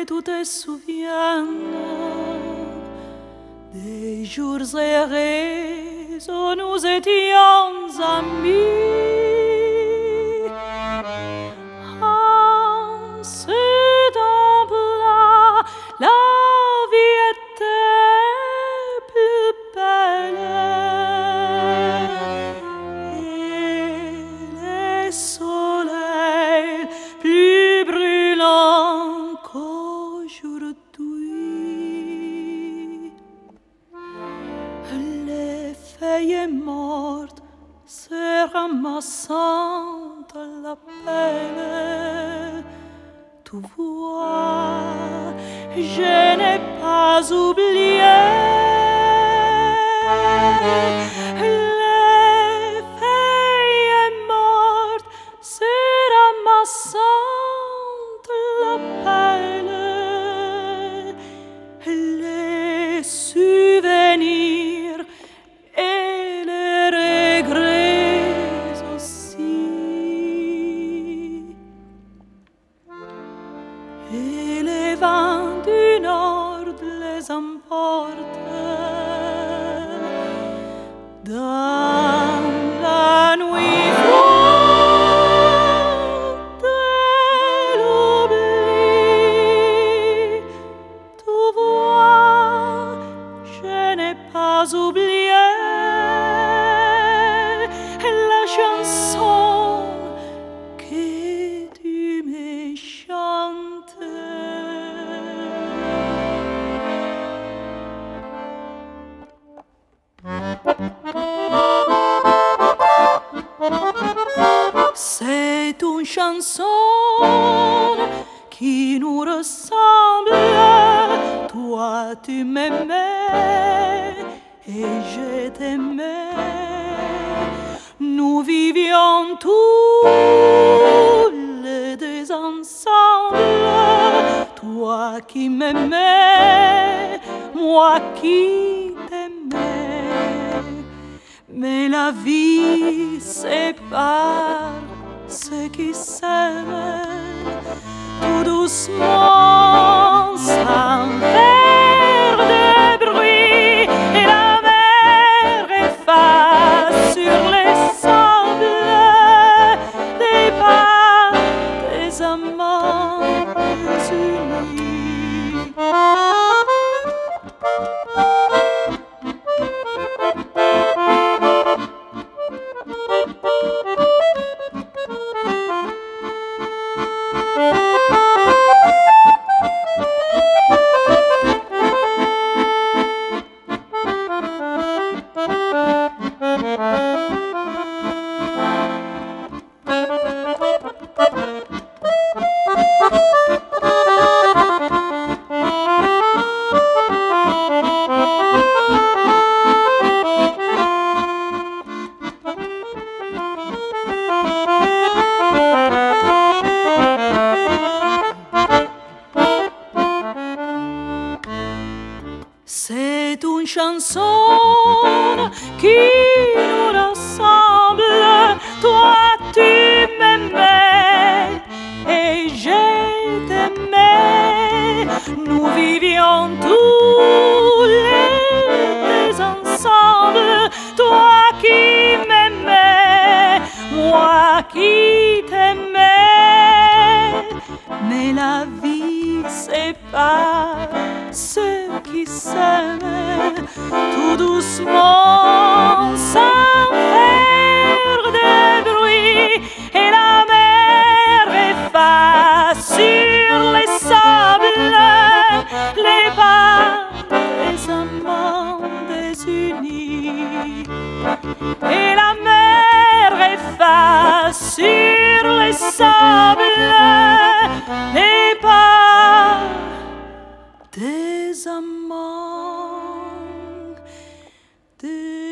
que tu te souviennes des jours errés où nous étions amis. En ce temps-là, la vie était plus belle et les soleils plus brûlants qu'aujourd'hui. Les feuilles mortes se ramassant à la pelle. Tu vois, je n'ai pas oublié les feuilles mortes se ramassant à la pelle. Les souvenirs et les regrets aussi. Et les vents du nord les emportent dans la nuit froide de l'oubli. Tu vois, je n'ai pas oublié la chanson que tu me chantes. C'est une chanson qui nous ressemble. Toi tu m'aimais et je t'aimais. Nous vivions tous les deux ensemble. Toi qui m'aimais, moi qui t'aimais. Mais la vie sépare ceux qui s'aiment tout doucement, sans faire de bruit. Et la mer efface sur les sables des pas des amants unis. C'est une chanson qui nous rassemble. Toi tu m'aimais et je t'aimais. Nous vivions tous les deux ensemble. Toi qui m'aimais, moi qui t'aimais. Mais la vie sépare ceux qui s'aiment tout doucement, sans faire de bruit. Et la mer efface sur les sables les pas des amants désunis. Et la mer efface sur les sables les pas des amants.